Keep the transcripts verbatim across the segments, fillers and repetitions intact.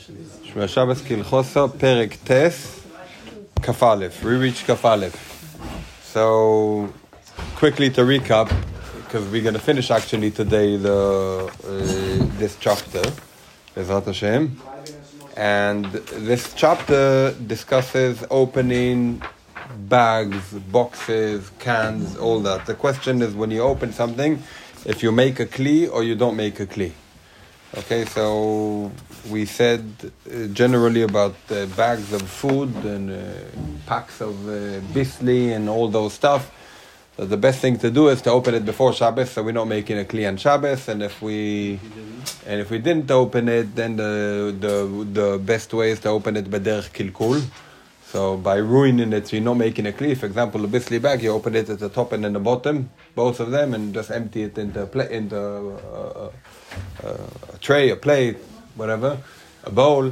Shmua Shabbos Kilchoso, Perek Tes, Kaf Aleph. We reached Kaf Aleph. So, quickly to recap, because we're going to finish actually today the uh, this chapter, Bezrat Hashem. And this chapter discusses opening bags, boxes, cans, all that. The question is, when you open something, if you make a kli or you don't make a kli. Okay, so we said uh, generally about uh, bags of food and uh, packs of uh, bisli and all those stuff. So the best thing to do is to open it before Shabbos, so we're not making a kli on Shabbos. And if we and if we didn't open it, then the the the best way is to open it b'derech kilkul. So by ruining it, so you're not making a kli. For example, a bisli bag, you open it at the top and in the bottom, both of them, and just empty it into a pla- into uh, uh, a tray, a plate, whatever, a bowl.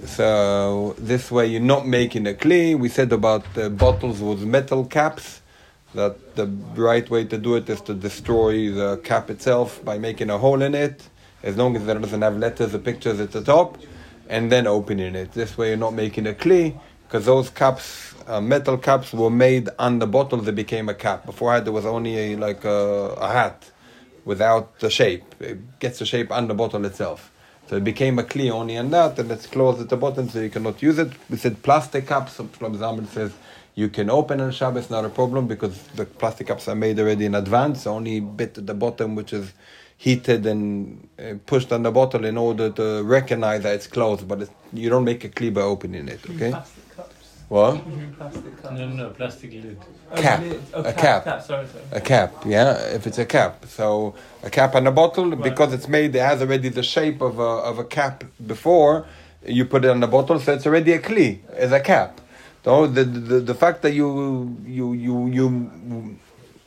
So this way you're not making a kli. We said about the bottles with metal caps, that the right way to do it is to destroy the cap itself by making a hole in it, as long as it doesn't have letters or pictures at the top, and then opening it. This way you're not making a kli, because those caps, uh, metal caps, were made on the bottle that became a cap. Before there was only a, like a, a hat without the shape. It gets the shape on the bottle itself. So it became a kli only on that, and it's closed at the bottom, so you cannot use it. We said plastic cups, for example, says you can open on Shabbos, not a problem, because the plastic cups are made already in advance. Only bit at the bottom which is heated and uh, pushed on the bottle in order to recognize that it's closed, but it's, you don't make a kli by opening it, okay? Plastic cups. What? Plastic cups. No, no, no, plastic lid. Cap. Oh, a cap, cap. cap. Sorry, sorry. A cap, yeah, if it's a cap. So a cap on a bottle, right. Because it's made, it has already the shape of a, of a cap before, you put it on the bottle, so it's already a kli, as a cap. So the, the the fact that you you you you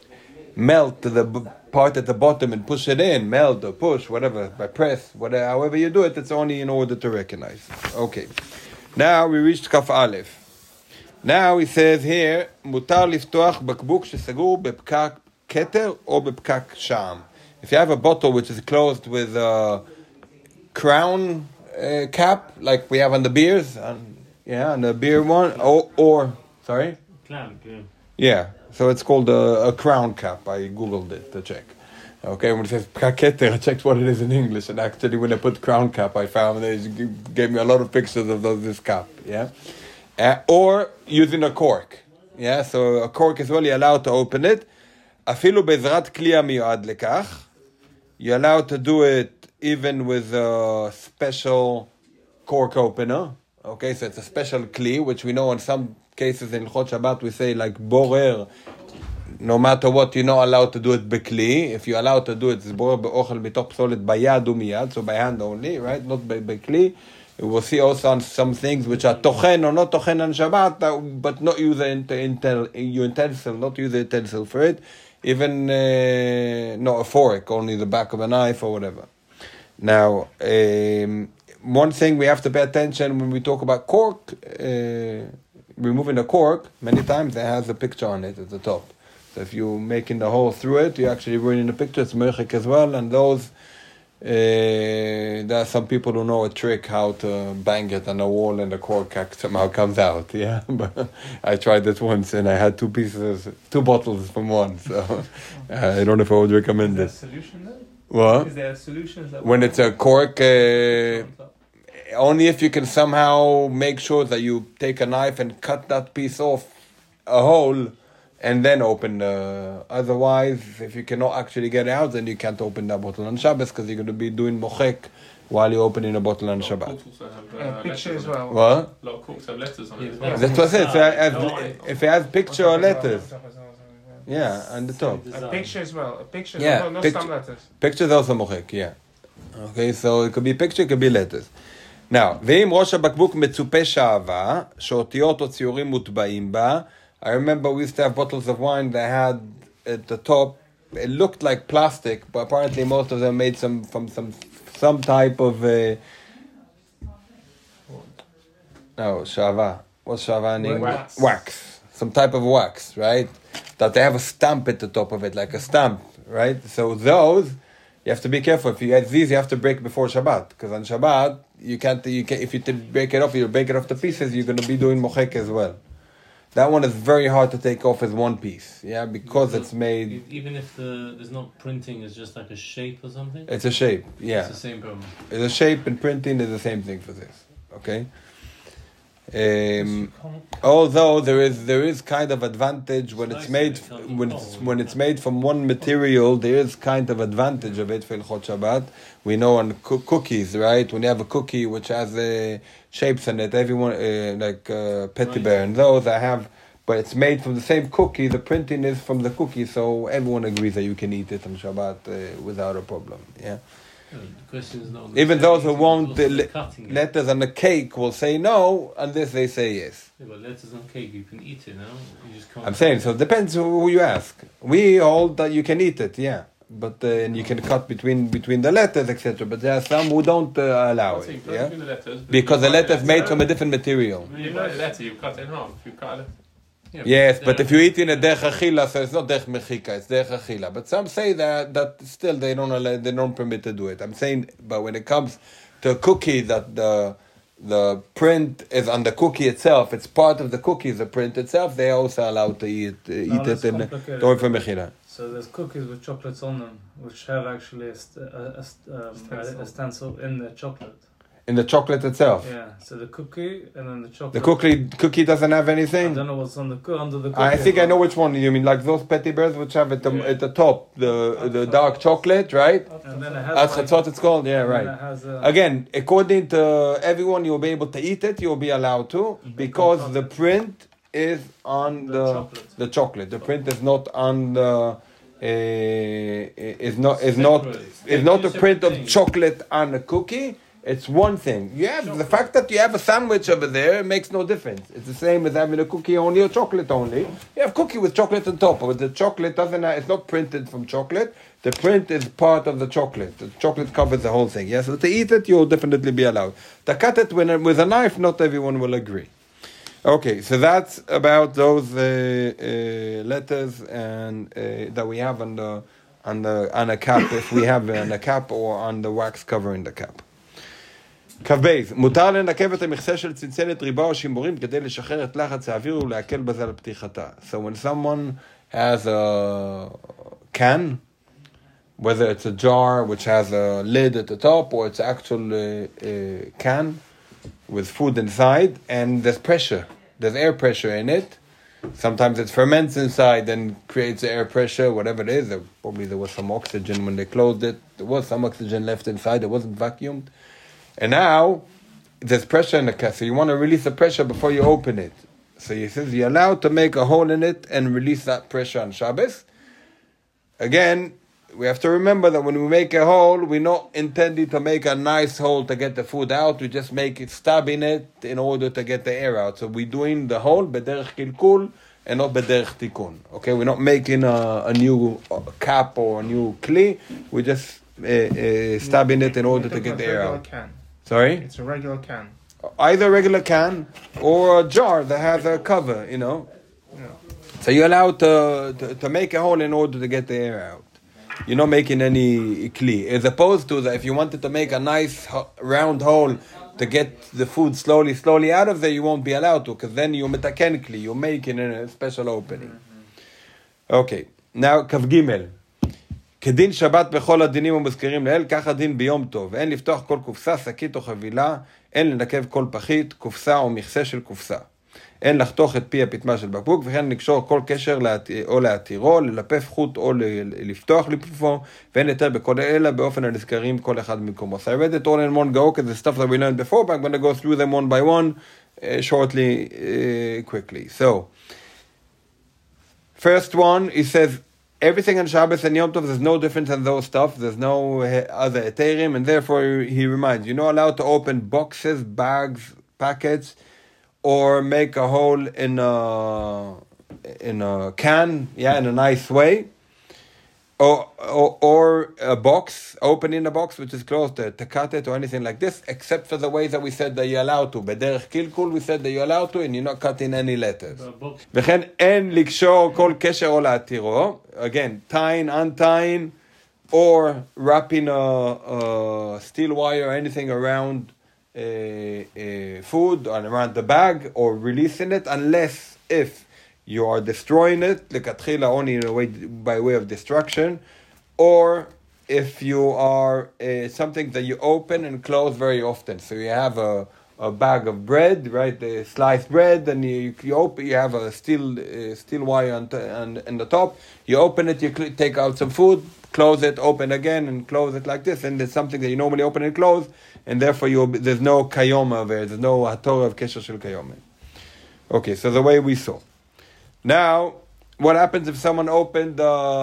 melt the b- part at the bottom and push it in, melt or push, whatever, by press, whatever, however you do it, it's only in order to recognize. Okay. Now we reached Kaf Aleph. Now he says here, mutar liftoach bakbuk shesagur bepkak keter or bepkak sham. If you have a bottle which is closed with a crown uh, cap, like we have on the beers, and yeah, and the beer one, or, or sorry? Clamp, yeah. Yeah, so it's called a, a crown cap. I googled it to check. Okay, when it says keter, I checked what it is in English, and actually when I put crown cap, I found they gave me a lot of pictures of those, this cap, yeah? Uh, or using a cork, yeah, so a cork is only allowed to open it. Afilu bezrat kli hamiyuad lekach. You're allowed to do it even with a special cork opener. Okay, so it's a special kli, which we know in some cases in Chod Shabbat we say like borer. No matter what, you're not allowed to do it bekli. If you're allowed to do it, it's borer be'ochel mitoch psolet bayad umiyad, so by hand only, right? Not by bekli. We'll see also on some things which are tochen or not tochen on Shabbat, but not use the intel, your utensil, not use the utensil for it. Even uh, not a fork, only the back of a knife or whatever. Now, um, one thing we have to pay attention when we talk about cork, uh, removing a cork, many times it has a picture on it at the top. So if you're making the hole through it, you're actually ruining the picture. It's mechik as well, and those, uh, there are some people who know a trick how to bang it on the wall and the cork somehow comes out, yeah? But I tried it once and I had two pieces, two bottles from one, so uh, I don't know if I would recommend Is there it. a solution then? What? Is there a solution? That When it's a cork, uh, only if you can somehow make sure that you take a knife and cut that piece off a hole and then open the... Otherwise, if you cannot actually get it out, then you can't open that bottle on Shabbos, because you're going to be doing mochek while you're opening a bottle on Shabbat. Corks also have, uh, a picture letters as on it. well. What? A lot of corks have letters on it. as Yeah. well. That's what I said. So it has, No, if it has picture or letters, Yeah. yeah, on the top. A picture as well. A picture. Yeah, No, no picture. stamp letters. Pictures also mochek, yeah. Okay, so it could be picture, it could be letters. Now, ואם ראש הבקבוק מצופה שעווה, שאותיות או ציורים מוטבעים בה, I remember we used to have bottles of wine that had at the top, it looked like plastic, but apparently most of them made some from some some type of uh, no, shava. What's shava in English? Wax. Wax. Some type of wax, right? That they have a stamp at the top of it, like a stamp, right? So those, You have to be careful. If you add these, you have to break before Shabbat. Because on Shabbat, you can't, you can if you break it off, you break it off to pieces, you're going to be doing mochek as well. That one is very hard to take off as one piece. Yeah, because so it's made... Even if the there's no printing, it's just like a shape or something? It's a shape, yeah. It's the same problem. It's a shape, and printing is the same thing for this. Okay? Um, although there is there is kind of advantage when it's made when it's when it's made from one material, there is kind of advantage of it for Hilchot Shabbat. We know on co- cookies, right? When you have a cookie which has uh, shapes in it, everyone uh, like uh, Petit Bear and those I have, but it's made from the same cookie. The printing is from the cookie, so everyone agrees that you can eat it on Shabbat uh, without a problem. Yeah. Yeah, the question is not Even those who won't, the le- letters on the cake will say no, unless they say yes. Yeah, but letters on cake, you can eat it, no? You just can't. I'm saying, so it depends who you ask. We hold that you can eat it, yeah. But uh, and you can cut between between the letters, et cetera. But there are some who don't uh, allow it, yeah? The letters, because the letter is made from a different material. When you buy a letter, you cut it in half. You cut it. Yeah, Yes, but if you eat in a derech achila, so it's not derech mechika, it's derech achila. But some say that that still they don't allow, they don't permit to do it. I'm saying, but when it comes to a cookie, that the the print is on the cookie itself, it's part of the cookie, the print itself. They are also allowed to eat uh, eat No, it in complicated. don't for mechila. So there's cookies with chocolates on them, which have actually a, st- a, a, st- um, Stencil. a, a stencil in the chocolate. In the chocolate itself. Yeah. So the cookie and then the chocolate. The cookie cookie doesn't have I anything. don't know what's on the co- under the cookie. I think I know which one you mean. Like those Petit Bears which have at the Yeah. at the top the the dark chocolate, right? And then it has. That's like- what it's called. Yeah, and then right. it has a, Again, according to everyone, you'll be able to eat it. You'll be allowed to because the print is on The the chocolate. the chocolate. The print is not on the. Uh, is not is not is not a print of chocolate on a cookie. It's one thing. You have the fact that you have a sandwich over there makes no difference. It's the same as having a cookie only or chocolate only. You have cookie with chocolate on top, but the chocolate doesn't. Have, it's not printed from chocolate. The print is part of the chocolate. The chocolate covers the whole thing. Yes, so to eat it, you'll definitely be allowed. To cut it with a, with a knife, not everyone will agree. Okay, so that's about those uh, uh, letters and uh, that we have on the on the on a cap, if we have it on a cap or on the wax covering the cap. כ"ב, מותר לנקב את המכסה של צנצנת ריבה או שימורים כדי לשחרר את לחץ האוויר ולהקל בזה על פתיחתה. So when someone has a can, whether it's a jar which has a lid at the top or it's actual uh, uh, can with food inside, and there's pressure, there's air pressure in it. Sometimes it ferments inside and creates air pressure, whatever it is. There, probably there was some oxygen when they closed it. There was some oxygen left inside. It wasn't vacuumed. And now, there's pressure in the can, so you want to release the pressure before you open it. So he says you're allowed to make a hole in it and release that pressure on Shabbos. Again, we have to remember that when we make a hole, we're not intending to make a nice hole to get the food out. We just make it, stabbing it in order to get the air out. So we're doing the hole b'derech kilkul and not b'derech tikun. Okay, we're not making a, a new cap or a new kli. We're just uh, uh, stabbing it in order to get the air out. Can. Sorry? It's a regular can. Either a regular can or a jar that has a cover, you know. Yeah. So you're allowed to, to, to make a hole in order to get the air out. You're not making any kli. As opposed to that, if you wanted to make a nice ho- round hole to get the food slowly, slowly out of there, you won't be allowed to, because then you're metaken kli. You're making a special opening. Okay. Now, כ"ג. כדין שבת בכל הדינים המוזכרים לעיל, כך הדין ביום טוב. אין לפתוח כל קופסה, שקית או חבילה, אין לנקב כל פחית, קופסה או מכסה של קופסה. אין לחתוך את פי הפטמה של בקבוק, וכן לקשור כל קשר או להתירו, ללפף חוט או לפתוח לפופו, ואין יותר בכל אלה באופן הנזכרים כל אחד במקומו. So I read it all in one go, because the stuff that we learned before, but I'm going to go through them one by one, uh, shortly, uh, quickly. So, first one, he says, everything on Shabbos and Yom Tov, there's no difference in those stuff. There's no other eterim, and therefore he reminds, you're not allowed to open boxes, bags, packets, or make a hole in a in a can, yeah, in a nice way, or or, or a box, opening a box which is closed to, to cut it or anything like this, except for the ways that we said that you're allowed to. בדרך קלקול we said that you're allowed to, and you're not cutting any letters. וכן אין לקשור כל קשר או להתירו. Again, tying, untying, or wrapping a, a steel wire or anything around uh, uh, food and around the bag, or releasing it, unless if you are destroying it, lekatchila, only in a way, by way of destruction, or if you are uh, something that you open and close very often. So you have a, a bag of bread, right, the sliced bread, and you, you open, you have a steel uh, steel wire on, t- on, on the top. You open it, you cl- take out some food, close it, open again, and close it like this. And it's something that you normally open and close, and therefore you there's no kayoma there, there's no hatorah of kesher shel kayoma. Okay, so the way we saw. Now, what happens if someone opened a,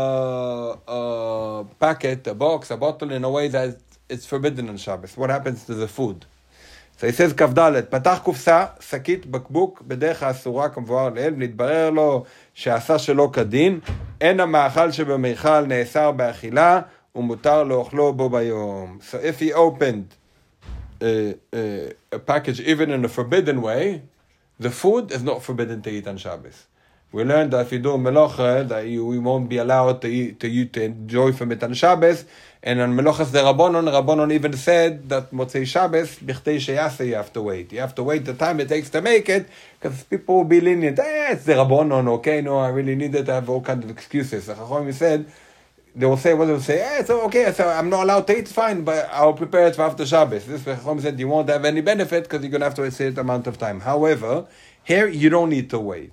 a packet, a box, a bottle in a way that it's forbidden on Shabbos? What happens to the food? So he says, כ"ד, פתח קופסה, שקית, בקבוק, בדרך האסורה כמבואר לעיל, ונתברר לו שעשה שלא כדין, אין המאכל שבמיכל נאסר באכילה, ומותר לאוכלו בו ביום. So if he opened uh, uh, a package even in a forbidden way, the food is not forbidden to eat on Shabbos. We learned that if you do melocha, that you we won't be allowed to eat, to eat, to enjoy from it on Shabbos. And on melochas the Rabbanon, Rabbanon even said that Motzei Shabbos, b'chtei sheyase, you have to wait. You have to wait the time it takes to make it, because people will be lenient. Eh, it's the Rabbanon, okay, no, I really need it. I have all kinds of excuses. The Chacham said, they will say, what they will say, eh, so okay, so I'm not allowed to eat, it's fine, but I'll prepare it for after Shabbos. This Chacham said, you won't have any benefit, because you're going to have to wait a certain amount of time. However, here you don't need to wait.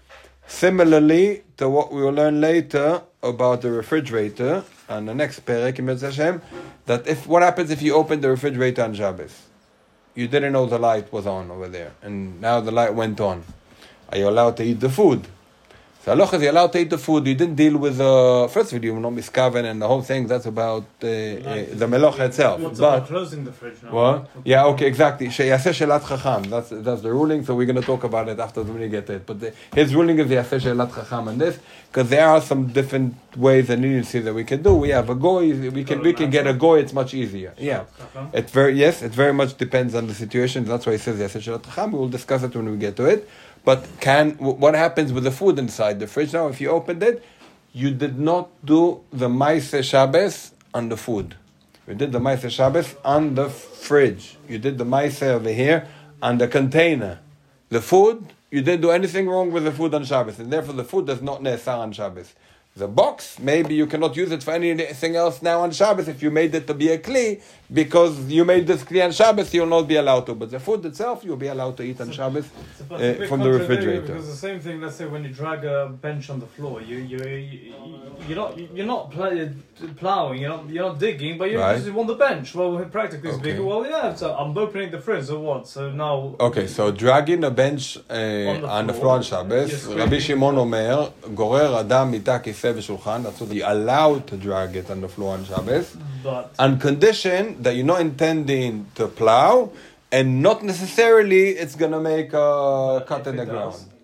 Similarly to what we will learn later about the refrigerator on the next perek in Mitzvah Hashem, that if what happens if you open the refrigerator on Shabbos, you didn't know the light was on over there, and now the light went on. Are you allowed to eat the food? So halacha is you're allowed to eat the food. You didn't deal with the uh, first video, you know, miskaven and the whole thing. That's about uh, uh, the melocha itself. What's but about closing the fridge now? what? Yeah, okay, exactly. Sheyaseh shelat chacham. That's that's the ruling. So we're going to talk about it after when we get to it. But the, his ruling is yaseh shelat chacham on this, because there are some different ways and leniency that we can do. We have a goy. We can we can get a goy. It's much easier. Yeah, it very yes. It very much depends on the situation. That's why he says yaseh shelat chacham. We will discuss it when we get to it. But can what happens with the food inside the fridge now? If you opened it, you did not do the Maaseh Shabbos on the food. You did the Maaseh Shabbos on the fridge. You did the Maaseh over here on the container. The food, you didn't do anything wrong with the food on Shabbos, and therefore the food does not ne'asar on Shabbos. The box, maybe you cannot use it for anything else now on Shabbos if you made it to be a kli, because you made this kli on Shabbos, you'll not be allowed to. But the food itself, you'll be allowed to eat on Shabbos uh, from the refrigerator. Because the same thing, let's say when you drag a bench on the floor, you you you you're not you're not pl- plowing, you're not you're not digging, but you Right. just want the bench. Well, practically Okay. speaking, well, yeah. So I'm opening the fridge, so what? So now. Okay, so dragging a bench uh, on, on the the floor on floor. Shabbos, Yes, Rabbi we- Shimon Omer, גורר אדם מיטה כיסא ושולחן, that's what you're allowed to drag it on the floor on Shabbos, But on condition that you're not intending to plow, and not necessarily it's going to make a But cut if in the it ground. does.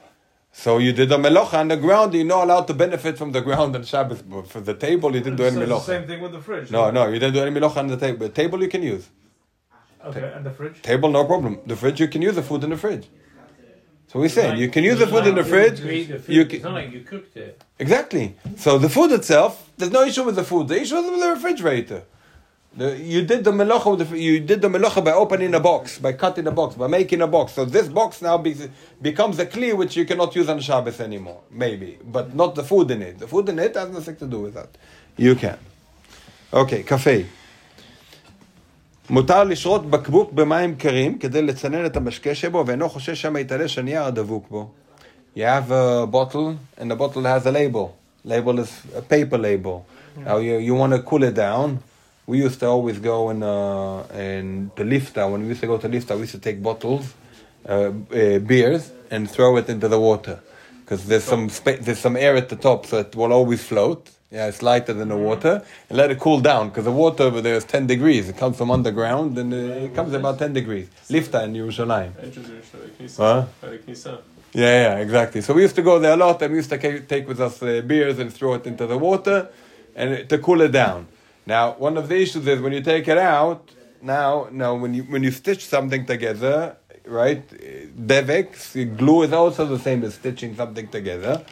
So you did a melocha on the ground, you're not allowed to benefit from the ground on Shabbos. But for the table, you didn't do any so it's the melocha. same thing with the fridge. No, no, you didn't do any melocha on the table. The table you can use. Okay, and the fridge. Table, no problem. The fridge, you can use the food in the fridge. So we're saying, you can use the food in the fridge. You eat the food. You It's not can, like you cooked it. exactly. So the food itself, there's no issue with the food. The issue is with the refrigerator. The, you did the melocha. With the, you did the melocha by opening a box, by cutting a box, by making a box. So this box now be, becomes a kli which you cannot use on Shabbos anymore, maybe, but not the food in it. The food in it has nothing to do with that. You can. Okay, cafe. מותר לשרות בקבוק במים קרים כדי לצנן את המשקה שבו ואינו חושש שם יתעלה שהנייר הדבוק בו. You have a bottle and the bottle has a label. Label is a paper label. Now you, you want to cool it down. We used to always go in, uh, in the lifta. When we used to go to lifta, we used to take bottles, uh, uh, beers, and throw it into the water. Because there's some spa- there's some air at the top, so it will always float. Yeah, it's lighter than the water. And let it cool down, because the water over there is ten degrees. It comes from underground, and uh, it comes about ten degrees. Lifta in Yerushalayim. Huh? Yeah, yeah, exactly. So we used to go there a lot, and we used to ca- take with us uh, beers and throw it into the water, and it, to cool it down. Now, one of the issues is when you take it out. Now, now when you when you stitch something together, right? Devek, glue is also the same as stitching something together.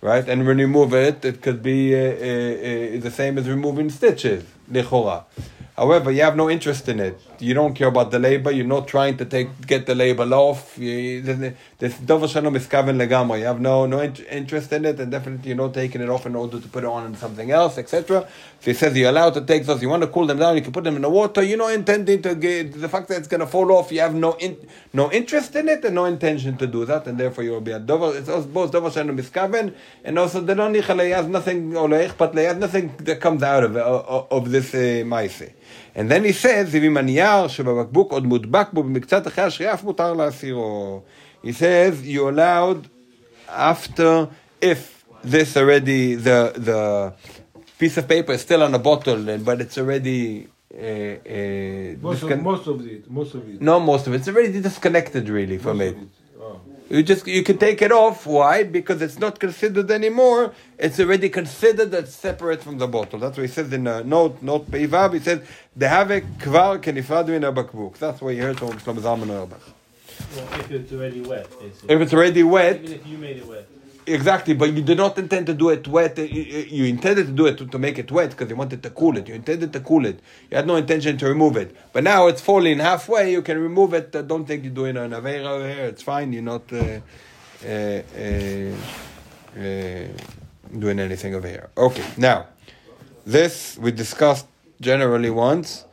right? And when you remove it, it could be uh, uh, uh, the same as removing stitches, lechora. However, you have no interest in it. You don't care about the labor. You're not trying to take get the label off. You, this davar shano miskaven legamra. You have no no int- interest in it, and definitely you're not taking it off in order to put it on in something else, et cetera. So he says you're allowed to take those. You want to cool them down. You can put them in the water. You're not intending to get the fact that it's going to fall off. You have no in, no interest in it and no intention to do that, and therefore you will be a davar. It's also both davar shano miskaven, and also the non nichale has nothing or leichpat has nothing that comes out of of, of this uh, ma'ase. And then he says, אם הנייר שבבקבוק עוד מודבק בו במקצת אחרי השריעה, אף מותר להסירו. He says, you allowed after, if this already, the the piece of paper is still on a bottle, but it's already... Uh, uh, most, discon- of, most of it, most of it. No, most of it. It's already disconnected, really, from Most it. of it. Oh. You just you can take it off. Why? Because it's not considered anymore. It's already considered as separate from the bottle. That's what he says in uh, note note Peivav. He says dehave kvar kenifrad min habakbuk. That's what you heard from Shlomo Zalman Auerbach. Well, if it's already wet, basically. If it's already wet, Even if you made it wet. exactly. But you did not intend to do it wet. You, you intended to do it to, to make it wet because you wanted to cool it. You intended to cool it. You had no intention to remove it. But now it's falling halfway. You can remove it. Uh, don't think you're doing an avera over here. It's fine. You're not. Uh, Uh, uh, uh, doing anything over here. Okay, now this we discussed generally once.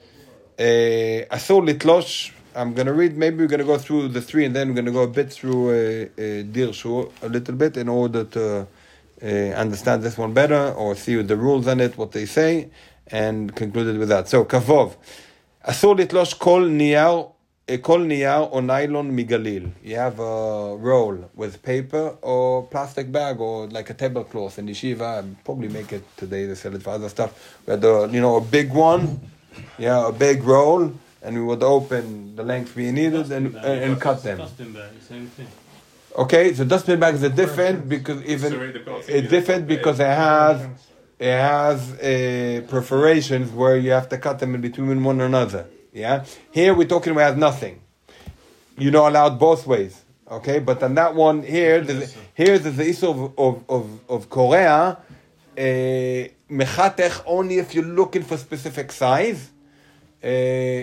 Asur litlosh. I'm gonna read. Maybe we're gonna go through the three, and then we're gonna go a bit through uh, uh, Dirshu a little bit in order to uh, understand this one better, or see the rules on it, what they say, and concluded with that. So kavov. Asur litlosh kol niyar. Kol niyar or nylon migalil. You have a roll with paper or plastic bag or like a tablecloth in yeshiva. And probably make it today. They sell it for other stuff. We had a, you know, a big one, yeah, a big roll, and we would open the length we needed and and, and cut them. Dustbin bag, same thing. Okay, so dustbin bags are different because even it's different because it has it has uh, perforations where you have to cut them in between one another. Yeah, here we're talking about nothing. You're not allowed both ways, okay? But on that one here, there's, here there's the issue of of of, of Korea, mechatech only if you're looking for specific size. Uh,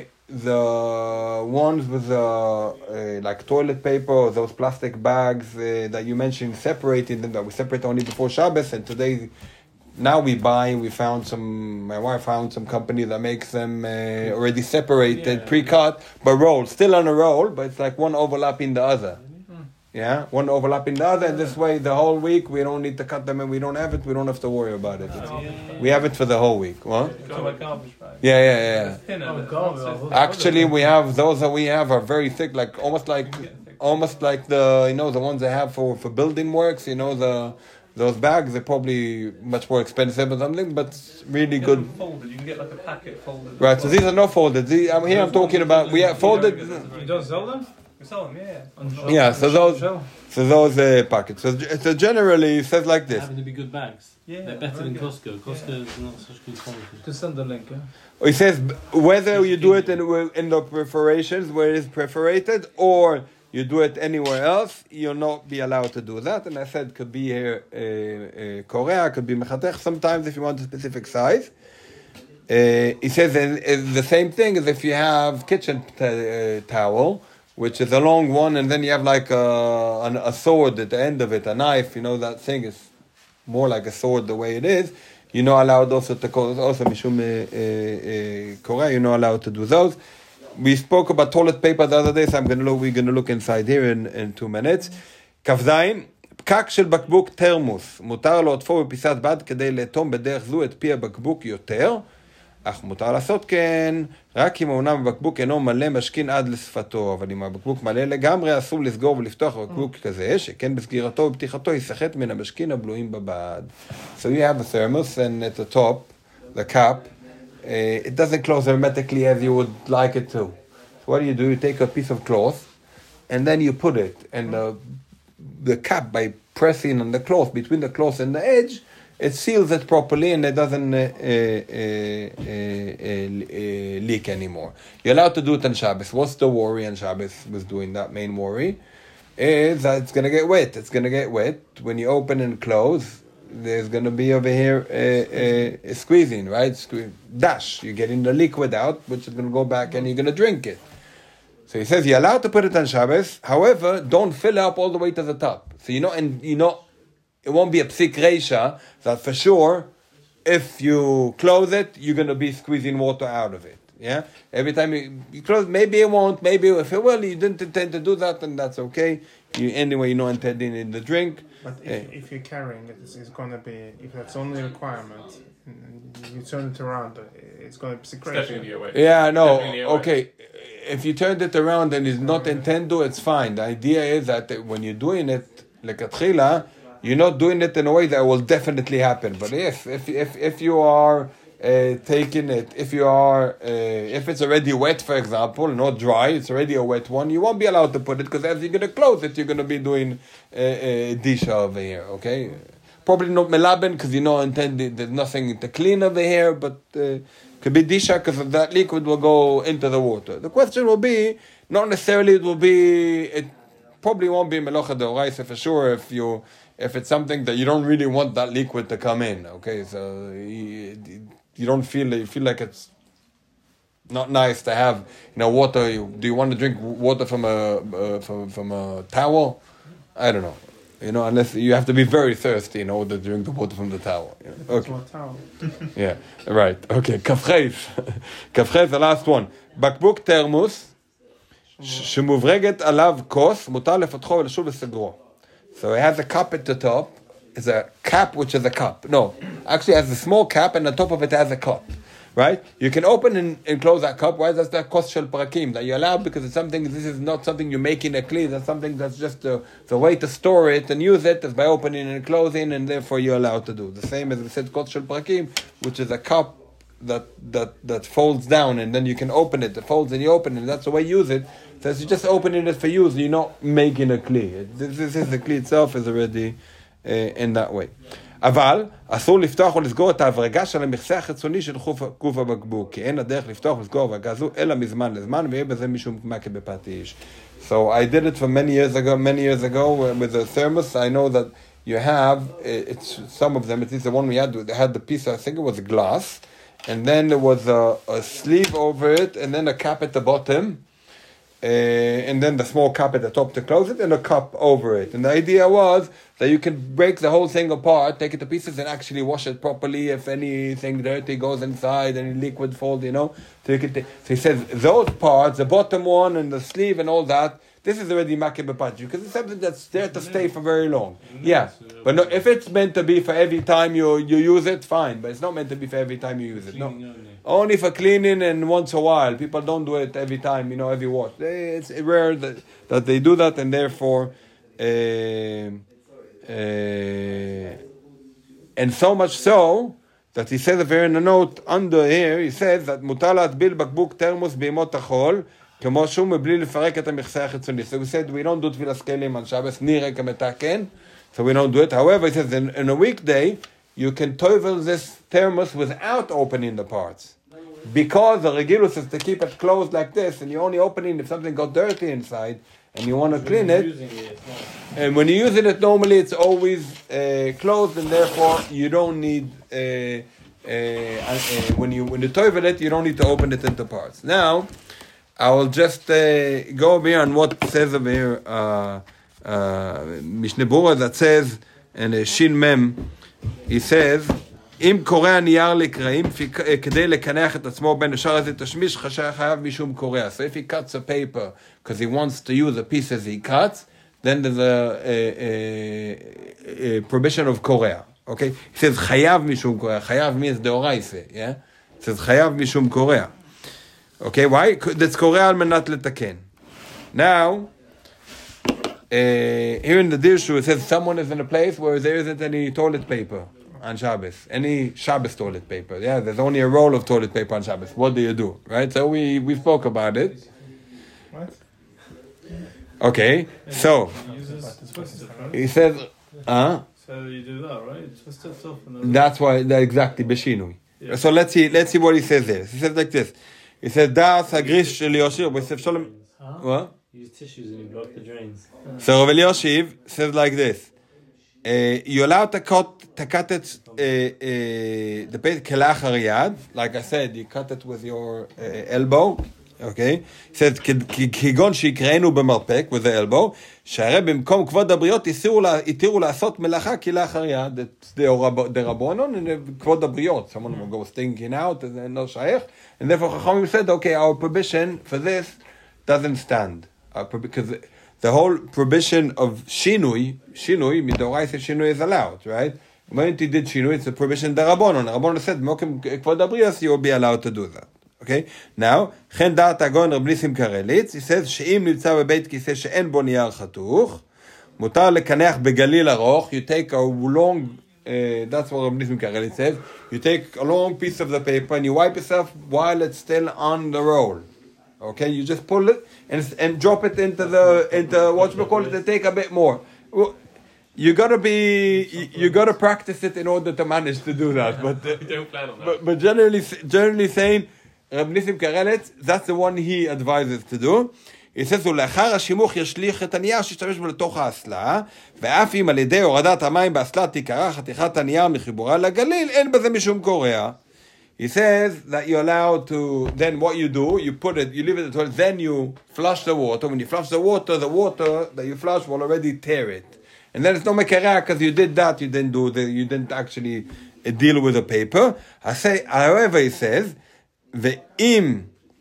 the ones with the uh, like toilet paper or those plastic bags uh, that you mentioned, separated them that we separate only before Shabbos, and today. Now we buy, we found some, my wife found some company that makes them uh, already separated, yeah. pre-cut, but rolled, still on a roll, but it's like one overlapping the other. Mm-hmm. Yeah, one overlapping the other, and this way the whole week we don't need to cut them and we don't have it, we don't have to worry about it. Oh, yeah. We have it for the whole week. What? Yeah, yeah, yeah. Actually, we have, those that we have are very thick, like almost like, almost like the, you know, the ones they have for, for building works, you know, the, those bags are probably much more expensive or something, but really good. Folded. You can get like a packet folded. Right, so these are not folded. These, I'm here. I'm talking about we have folded. You don't sell them? We sell them, yeah. Yeah, so those, so those uh, packets. So, so generally, it says like this. Having to be good bags. Yeah, they're better than Costco. Costco yeah. is not such good quality. Just send the link. Yeah? It says whether you do it in in the perforations where it is perforated or you do it anywhere else, you'll not be allowed to do that. And I said could be here uh, uh, Korea, could be mechatech sometimes if you want a specific size. Uh, he says it's the same thing as if you have kitchen t- uh, towel, which is a long one, and then you have like a, an, a sword at the end of it, a knife. You know that thing is more like a sword the way it is. You're not allowed also to also mishum Korea. You're not allowed to do those. We spoke about toilet paper the other day, so I'm going to look, we're going to look inside here in, in two minutes. כ"ז, פקק של בקבוק תרמוס. מותר לעוטפו בפיסת בד כדי לאטום בדרך זו את פי הבקבוק יותר, אך מותר לעשות כן רק אם אומנם הבקבוק אינו מלא משכין עד לשפתו, אבל אם הבקבוק מלא לגמרי, אסור לסגור ולפתוח בקבוק כזה, שכן בסגירתו ובפתיחתו ייסחט מן המשכין הבלועים בבד. So you have a thermos, and at the top, the cap, Uh, it doesn't close hermetically as you would like it to. So what do you do? You take a piece of cloth and then you put it, and the, the cap, by pressing on the cloth, between the cloth and the edge, it seals it properly and it doesn't uh, uh, uh, uh, uh, leak anymore. You're allowed to do it on Shabbos. What's the worry on Shabbos with doing that? Main worry is that it's going to get wet. It's going to get wet when you open and close. there's going to be over here a, a, a squeezing, right? Sque- dash. You're getting the liquid out, which is going to go back and you're going to drink it. So he says you're allowed to put it on Shabbos. However, don't fill it up all the way to the top. So you know, and you know, it won't be a psik reisha that for sure, if you close it, you're going to be squeezing water out of it. Yeah? Every time you, you close, maybe it won't, maybe if it will, you didn't intend to do that, then that's okay. You Anyway, you're not intending in the drink. But if, uh, if you're carrying it, it's, it's going to be, if that's only a requirement, you turn it around, it's going to be secretion. Yeah, no, okay. If you turned it around and it's not intended to, it's fine. The idea is that when you're doing it, like a tchila, you're not doing it in a way that will definitely happen. But yes, if if if you are uh, taking it, if you are, uh, if it's already wet, for example, not dry, it's already a wet one, you won't be allowed to put it because as you're going to close it, you're going to be doing a uh, uh, disha over here, okay? Probably not melaben because you know intended, there's nothing to clean over here, but uh, could be disha because that liquid will go into the water. The question will be, not necessarily it will be, it probably won't be melocha deoraisa for sure if you, if it's something that you don't really want that liquid to come in, okay? So you, you don't feel, you feel like it's not nice to have, you know, water. Do you want to drink water from a uh, from from a towel? I don't know. You know, unless you have to be very thirsty in order to drink the water from the towel. You know? Okay. Towel. Yeah, right. Okay, kafreis. Kafreis, the last one. בקבוק תרמוס, שמוברגת עליו כוס, מותר לפתחו ולשוב לסגרו. So it has a cup at the top. It's a cap which is a cup. No, actually it has a small cap and on top of it has a cup. Right? You can open and, and close that cup. Why? That's the kos shel parakim that you allow because it's something. This is not something you're making a kli. That's something that's just the, the way to store it and use it is by opening and closing, and therefore you're allowed to do the same as we said kos shel parakim, which is a cup that that that folds down and then you can open it. It folds and you open it. That's the way you use it. So you're just opening it for use. You're not making a kli. This, this is the kli itself is already uh, in that way. אבל אסור לפתוח או לסגור את ההברגה של המכסה החיצוני של גוף הבקבוק, כי אין הדרך לפתוח ולסגור ההברגה הזו אלא מזמן לזמן, ויהיה בזה משום מכה בפטיש. So I did it for many years ago, many years ago with the thermos. I know that you have, it's some of them, at least the one we had, they had the piece, I think it was glass, and then there was a, a sleeve over it, and then a cap at the bottom, Uh, and then the small cup at the top to close it, and a cup over it. And the idea was that you can break the whole thing apart, take it to pieces, and actually wash it properly. If anything dirty goes inside, any liquid falls, you know. So, you can t- so he says those parts, the bottom one and the sleeve and all that, this is already makeh b'patish because it's something that's there to stay for very long. Yeah, but no, if it's meant to be for every time you you use it, fine. But it's not meant to be for every time you use it. No. Only for cleaning and once a while. People don't do it every time, you know, every wash. It's rare that, that they do that, and therefore, uh, uh, and so much so that he says here in a note under here, he says that מותר להטביל בקבוק תרמוס בימות החול, כמו שהוא מבלי לפרק את המכסה החיצוני. So we said we don't do תפילת כלים on Shabbos, נראה כמתקן, so we don't do it. However, he says in, in a weekday, you can tovel this thermos without opening the parts. Because the regulus is to keep it closed like this, and you're only opening if something got dirty inside, and you want to clean it. it and when you're using it, normally it's always uh, closed, and therefore you don't need, uh, uh, uh, when you when you tovel it, you don't need to open it into parts. Now, I will just uh, go over here on what says over here, uh, uh, Mishneh Berurah, that says, in uh, Shin Mem, he says, אם קורע נייר לקרעים, כדי לקנח את עצמו בין השאר הזה תשמיש, חייב משום קורע. So if he cuts a paper because he wants to use the pieces he cuts, then there's a, a, a, a prohibition of קורע. Okay? He says חייב משום קורע. חייב means דאורייסה. Yeah? He says חייב משום קורע. Okay? Why? That's קורע על מנת לתקן. Now, uh, here in the dirshu it says someone is in a place where there isn't any toilet paper on Shabbos, any Shabbos toilet paper. Yeah, there's only a roll of toilet paper on Shabbos. What do you do? Right? So we, we spoke about it. What? Okay, so he says, uh, So you do that, right? Twist it off and then... that's why, that exactly, Beshinui. Yeah. So let's see, let's see what he says there. He says like this. He says, Das Hagrish Shel Yoshiv, B'Sef Sholem. What? Use tissues and you block the drains. So Rav Elioshiv says like this. Uh, you allow to cut, to cut it, uh, uh, the base kelachar yad. Like I said, you cut it with your uh, elbow. Okay? It says, כגון שיקראנו במרפק, with the elbow, שהרי במקום כבוד הבריות, התירו לעשות מלאכה כלאחר יד. It's the Rabbanon and the כבוד הבריות. Someone will go stinking out, and then no shaykh. And therefore, Chachamim said, okay, our prohibition for this doesn't stand. Uh, because the whole prohibition of shinui, shinui, midoraisa shinui is allowed, right? When he did shinui, it's a prohibition the Rabbanon. The Rabbanon said, "Mokem kvod habriyos," you will be allowed to do that. Okay. Now, chen da'at hagon Reb Nisim Karelitz. He says, "She'im nivtza bebeit kiseh she'en bo niyar chatuch, mutar lekaneach begalil aroch." You take a long. Uh, that's what Reb Nisim Karelitz says. You take a long piece of the paper and you wipe yourself while it's still on the roll. Okay, you just pull it and and drop it into the into what we call it to take a bit more. Well, you gotta be you, you gotta practice it in order to manage to do that. But uh, don't plan on that. But, but generally generally saying, Reb Nisim Karelitz, that's the one he advises to do. He says, ולאחר השימוך ישליך את הנייר שישתמש בו לתוך האסלה, ואף אם על ידי הורדת המים באסלה תיקרע חתיכת הנייר מחיבורה לגליל, אין בזה משום קורע. He says that you're allowed to, then what you do, you put it, you leave it at the toilet, then you flush the water. When you flush the water, the water that you flush will already tear it. And then it's no mekara because you did that, you didn't do the, you didn't actually uh, deal with the paper. I say, however, he says, ואם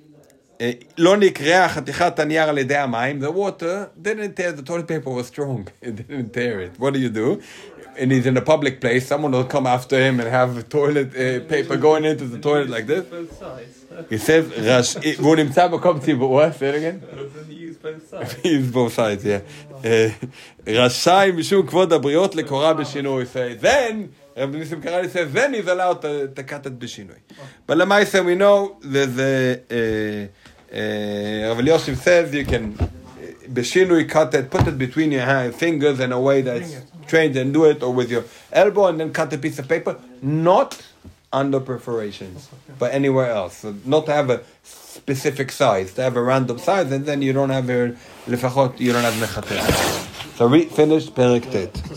לא נקרע חתיכת הנייר על ידי המים, the water didn't tear, the toilet paper was strong. It didn't tear it. What do you do? And he's in a public place, someone will come after him and have toilet uh, paper going into the toilet like this. Both sides. He says, והוא נמצא במקום ציבורי, say it again? Then you use both sides. He used both sides, yeah. Uh, רשאי משום כבוד הבריות לקורא בשינוי. Say, then, Reb Nisim Karelitz says, then he's allowed to, to cut it בשינוי. But Lamaisa, we know there's a, uh, uh, Rav Elioshiv says you can, בשינוי, cut it, put it between your hand, fingers in a way that's trained and do it, or with your elbow and then cut a piece of paper, not under perforations, but anywhere else. So not to have a specific size, to have a random size, and then you don't have a, לפחות, you don't have mechater. So we finished Perek Tet.